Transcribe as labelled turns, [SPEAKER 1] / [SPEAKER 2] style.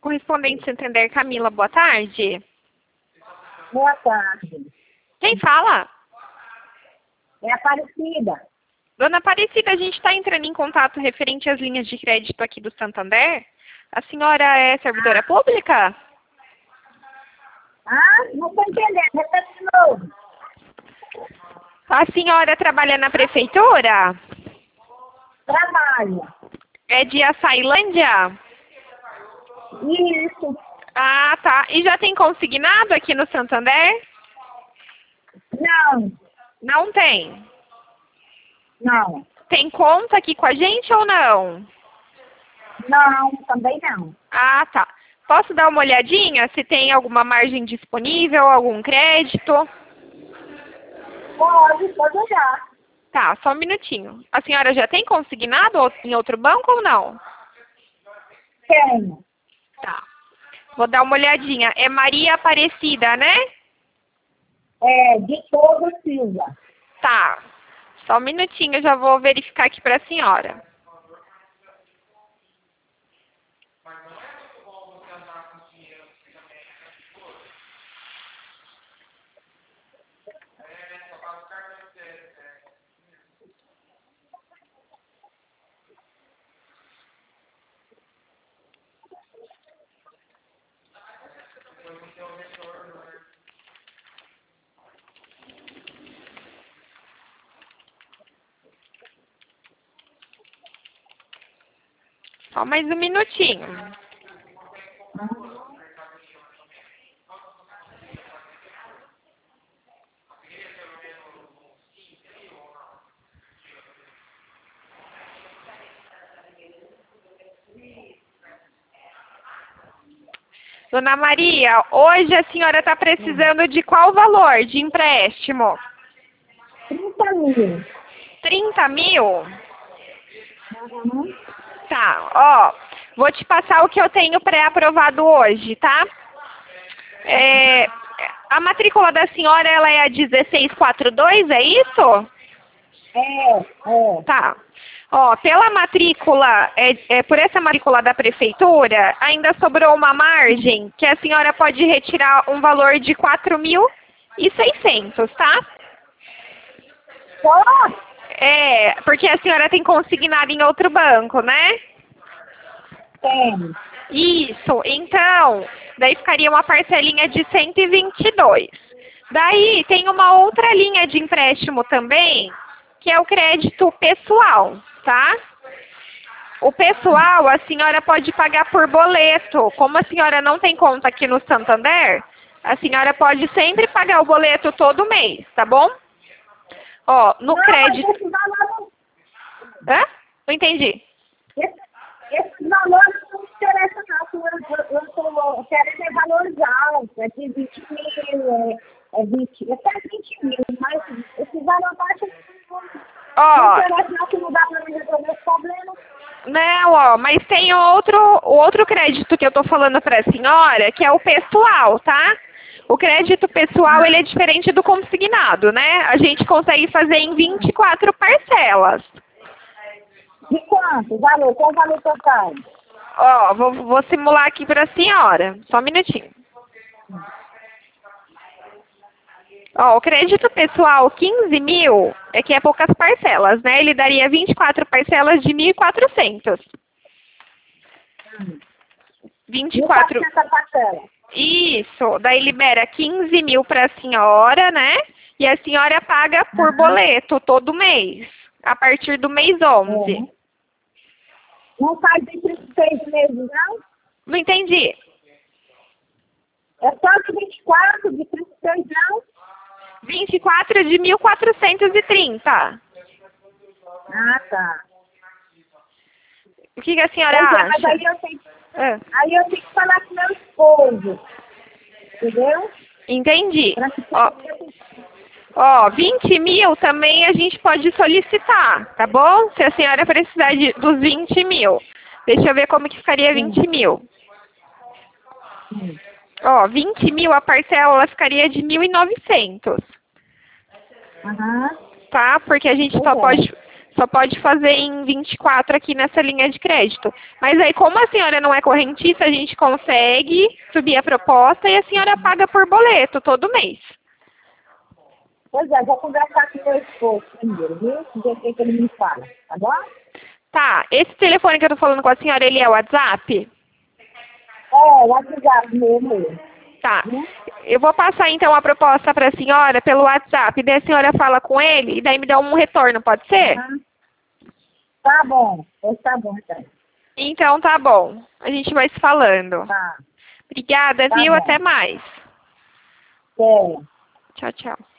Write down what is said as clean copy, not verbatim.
[SPEAKER 1] correspondente Santander, Camila. Boa tarde.
[SPEAKER 2] Boa tarde.
[SPEAKER 1] Quem fala?
[SPEAKER 2] É Aparecida.
[SPEAKER 1] Dona Aparecida, a gente está entrando em contato referente às linhas de crédito aqui do Santander. A senhora é servidora pública?
[SPEAKER 2] Ah, não estou entendendo. Repete de novo.
[SPEAKER 1] A senhora trabalha na prefeitura?
[SPEAKER 2] Trabalho.
[SPEAKER 1] É de Açailândia?
[SPEAKER 2] Isso.
[SPEAKER 1] Ah, tá. E já tem consignado aqui no Santander?
[SPEAKER 2] Não.
[SPEAKER 1] Não tem.
[SPEAKER 2] Não.
[SPEAKER 1] Tem conta aqui com a gente ou não?
[SPEAKER 2] Não, também não.
[SPEAKER 1] Ah, tá. Posso dar uma olhadinha se tem alguma margem disponível, algum crédito?
[SPEAKER 2] Pode olhar.
[SPEAKER 1] Tá, só um minutinho. A senhora já tem consignado em outro banco ou não?
[SPEAKER 2] Tenho.
[SPEAKER 1] Tá. Vou dar uma olhadinha. É Maria Aparecida, né?
[SPEAKER 2] É, de Souza Silva.
[SPEAKER 1] Tá. Só um minutinho, eu já vou verificar aqui para a senhora. Só mais um minutinho. Dona Maria, hoje a senhora está precisando de qual valor de empréstimo?
[SPEAKER 2] 30 mil.
[SPEAKER 1] 30 mil?
[SPEAKER 2] Uhum.
[SPEAKER 1] Tá, ó, vou te passar o que eu tenho pré-aprovado hoje, tá? A matrícula da senhora, ela é a 1642, é isso?
[SPEAKER 2] É.
[SPEAKER 1] Tá. Ó, pela matrícula, por essa matrícula da prefeitura, ainda sobrou uma margem que a senhora pode retirar um valor de 4.600, tá?
[SPEAKER 2] Só?
[SPEAKER 1] É, porque a senhora tem consignado em outro banco, né?
[SPEAKER 2] Tenho.
[SPEAKER 1] Isso, então, daí ficaria uma parcelinha de 122. Daí tem uma outra linha de empréstimo também, que é o crédito pessoal, tá? O pessoal, a senhora pode pagar por boleto. Como a senhora não tem conta aqui no Santander, a senhora pode sempre pagar o boleto todo mês, tá bom? Ó, no
[SPEAKER 2] Não,
[SPEAKER 1] crédito...
[SPEAKER 2] mas esse valor,
[SPEAKER 1] Hã? Não entendi.
[SPEAKER 2] esses valores não me interessam, não. Eu tô querendo é valores altos, é de 20 mil, até 20 mil, mas esse valor baixo não
[SPEAKER 1] Ó,
[SPEAKER 2] interessa, não, que não dá para mim resolver os problemas.
[SPEAKER 1] não, ó, mas tem o outro crédito que eu tô falando pra senhora, que é o pessoal, tá? O crédito pessoal, ele é diferente do consignado, né? A gente consegue fazer em 24 parcelas.
[SPEAKER 2] De quanto? Valor? Qual o valor total?
[SPEAKER 1] Ó, vou simular aqui pra senhora. Só um minutinho. Ó, o crédito pessoal, 15 mil, é que é poucas parcelas, né? Ele daria 24 parcelas de 1.400. 24.
[SPEAKER 2] 1.400 parcela.
[SPEAKER 1] Isso, daí libera 15 mil para a senhora, né? E a senhora paga por boleto todo mês, a partir do mês 11.
[SPEAKER 2] Não faz de 36 meses, não?
[SPEAKER 1] Não entendi.
[SPEAKER 2] É só de 24, de 36, não?
[SPEAKER 1] 24 de 1.430.
[SPEAKER 2] Ah, tá.
[SPEAKER 1] O que a senhora
[SPEAKER 2] Pois é, mas
[SPEAKER 1] acha?
[SPEAKER 2] aí eu tenho que falar com meu esposo. Entendeu?
[SPEAKER 1] Entendi.
[SPEAKER 2] Pra que
[SPEAKER 1] Ó, 20 mil também a gente pode solicitar, tá bom? Se a senhora precisar dos 20 mil. Deixa eu ver como que ficaria 20 mil. Ó, 20 mil a parcela ela ficaria de 1.900.
[SPEAKER 2] Aham.
[SPEAKER 1] Tá? Porque a gente Só pode fazer em 24 aqui nessa linha de crédito. Mas aí, como a senhora não é correntista, a gente consegue subir a proposta e a senhora paga por boleto todo mês.
[SPEAKER 2] Pois é, vou conversar com o meu esposo primeiro, viu? Ver o que ele me fala, tá bom?
[SPEAKER 1] Tá, esse telefone que eu tô falando com a senhora, ele é o WhatsApp?
[SPEAKER 2] É, o WhatsApp mesmo.
[SPEAKER 1] Tá. Eu vou passar então a proposta para a senhora pelo WhatsApp, daí a senhora fala com ele e daí me dá um retorno, pode ser?
[SPEAKER 2] Uhum. Tá bom, pois tá bom, então.
[SPEAKER 1] Então tá bom. A gente vai se falando.
[SPEAKER 2] Tá.
[SPEAKER 1] Obrigada,
[SPEAKER 2] Tá
[SPEAKER 1] viu?
[SPEAKER 2] bom.
[SPEAKER 1] Até mais.
[SPEAKER 2] É.
[SPEAKER 1] Tchau, tchau.